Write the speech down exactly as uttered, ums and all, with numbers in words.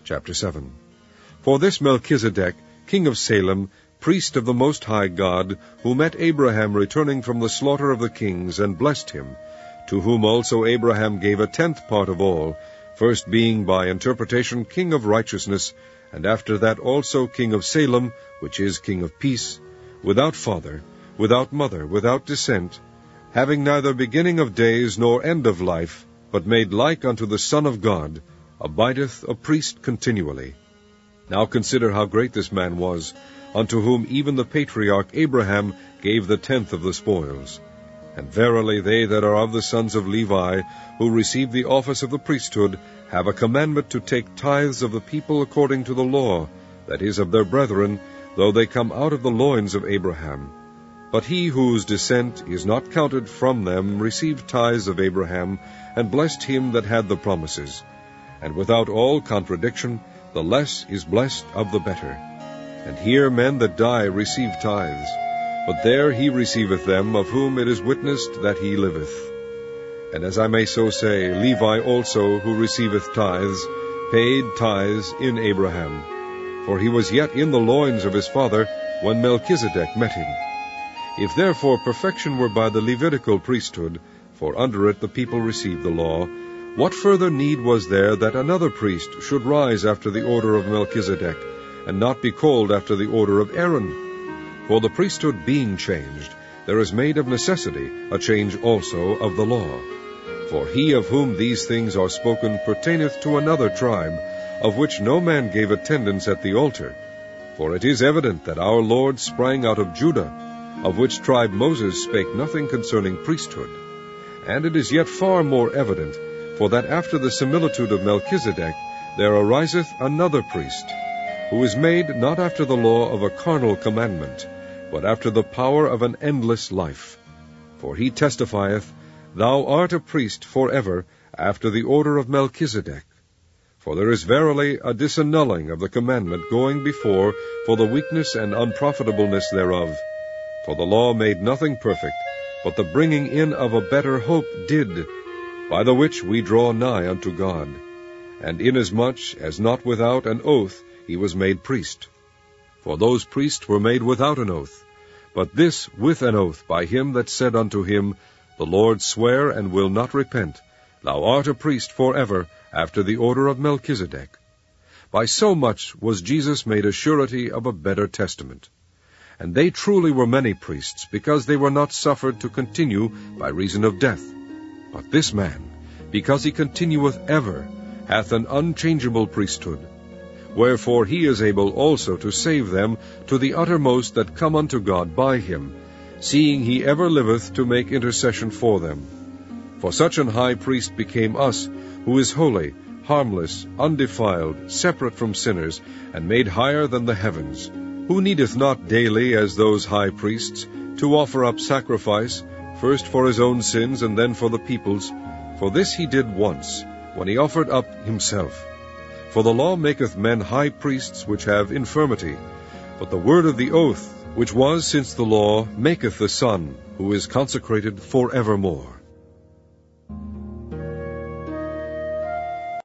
Chapter seven. For this Melchizedek, king of Salem, priest of the Most High God, who met Abraham returning from the slaughter of the kings, and blessed him, to whom also Abraham gave a tenth part of all, first being by interpretation king of righteousness, and after that also king of Salem, which is king of peace, without father, without mother, without descent, having neither beginning of days nor end of life, but made like unto the Son of God, abideth a priest continually. Now consider how great this man was, unto whom even the patriarch Abraham gave the tenth of the spoils. And verily they that are of the sons of Levi, who receive the office of the priesthood, have a commandment to take tithes of the people according to the law, that is, of their brethren, though they come out of the loins of Abraham. But he whose descent is not counted from them received tithes of Abraham, and blessed him that had the promises. And without all contradiction, the less is blessed of the better. And here men that die receive tithes, but there he receiveth them, of whom it is witnessed that he liveth. And as I may so say, Levi also, who receiveth tithes, paid tithes in Abraham. For he was yet in the loins of his father, when Melchizedek met him. If therefore perfection were by the Levitical priesthood, for under it the people received the law, what further need was there that another priest should rise after the order of Melchizedek, and not be called after the order of Aaron? For the priesthood being changed, there is made of necessity a change also of the law. For he of whom these things are spoken pertaineth to another tribe, of which no man gave attendance at the altar. For it is evident that our Lord sprang out of Judah, of which tribe Moses spake nothing concerning priesthood. And it is yet far more evident, for that after the similitude of Melchizedek there ariseth another priest, who is made not after the law of a carnal commandment, but after the power of an endless life. For he testifieth, Thou art a priest forever, after the order of Melchizedek. For there is verily a disannulling of the commandment going before for the weakness and unprofitableness thereof. For the law made nothing perfect, but the bringing in of a better hope did, by the which we draw nigh unto God. And inasmuch as not without an oath he was made priest. For those priests were made without an oath, but this with an oath by him that said unto him, The Lord sware and will not repent, Thou art a priest forever, after the order of Melchizedek. By so much was Jesus made a surety of a better testament. And they truly were many priests, because they were not suffered to continue by reason of death. But this man, because he continueth ever, hath an unchangeable priesthood. Wherefore he is able also to save them to the uttermost that come unto God by him, seeing he ever liveth to make intercession for them. For such an high priest became us, who is holy, harmless, undefiled, separate from sinners, and made higher than the heavens, who needeth not daily, as those high priests, to offer up sacrifice, first for his own sins and then for the people's. For this he did once, when he offered up himself. For the law maketh men high priests which have infirmity, but the word of the oath, which was since the law, maketh the Son, who is consecrated for evermore.